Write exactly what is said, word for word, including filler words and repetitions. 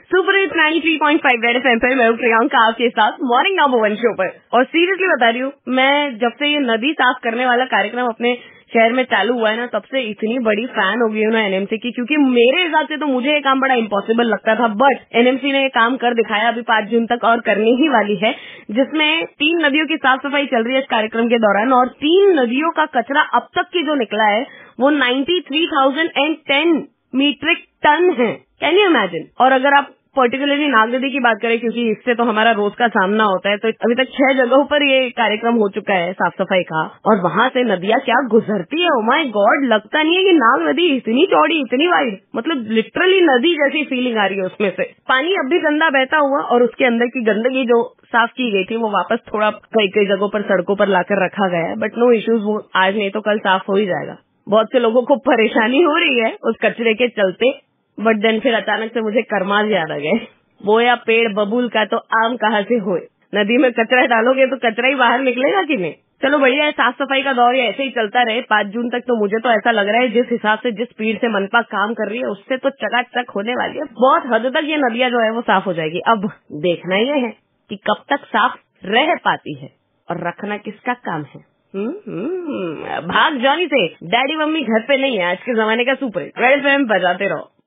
Super hits ninety three point five Red FM पर मैं हूं प्रियंका आपके साथ मॉर्निंग नंबर वन शो पर। और सीरियसली बता रही हूँ, मैं जब से ये नदी साफ करने वाला कार्यक्रम अपने शहर में चालू हुआ है ना, तब से इतनी बड़ी फैन हो गई हूँ ना एनएमसी की, क्योंकि मेरे हिसाब से तो मुझे ये काम बड़ा इम्पॉसिबल लगता था, बट एनएमसी ने ये काम कर दिखाया अभी पांच जून तक और करनी ही वाली है, जिसमें तीन नदियों की साफ सफाई चल रही है इस कार्यक्रम के दौरान। और तीन नदियों का कचरा अब तक की जो निकला है वो ninety three thousand ten metric ton है। Can you imagine? और अगर आप पर्टिकुलरली नाग नदी की बात करें, क्योंकि इससे तो हमारा रोज का सामना होता है, तो अभी तक छह जगहों पर ये कार्यक्रम हो चुका है साफ सफाई का, और वहां से नदियां क्या गुजरती है। ओ माय गॉड, लगता नहीं है कि नाग नदी इतनी चौड़ी इतनी वाइड, मतलब लिटरली नदी जैसी फीलिंग आ रही है उसमें से। पानी अब भी गंदा बहता हुआ और उसके अंदर की गंदगी जो साफ की गई थी वो वापस थोड़ा कई कई जगहों पर सड़कों पर लाकर रखा गया है, बट नो इश्यूज, वो आज नहीं तो कल साफ हो ही जाएगा। बहुत से लोगों को परेशानी हो रही है उस कचरे के चलते, बट देन फिर अचानक से मुझे करमाज याद आ गए, बोया पेड़ बबूल का तो आम कहाँ से होए। नदी में कचरा डालोगे तो कचरा ही बाहर निकलेगा कि नहीं। चलो बढ़िया है, साफ सफाई का दौर ऐसे ही चलता रहे पांच जून तक। तो मुझे तो ऐसा लग रहा है जिस हिसाब से जिस स्पीड से मनपा काम कर रही है उससे तो चकाचक होने वाली है। बहुत हद तक ये नदियां जो है वो साफ हो जाएगी। अब देखना ये है कि कब तक साफ रह पाती है और रखना किसका काम है। हम्म हम्म भाग जॉनी से, डैडी मम्मी घर पे नहीं है, आज के जमाने का सुपर हिट रेड एफएम बजाते रहो।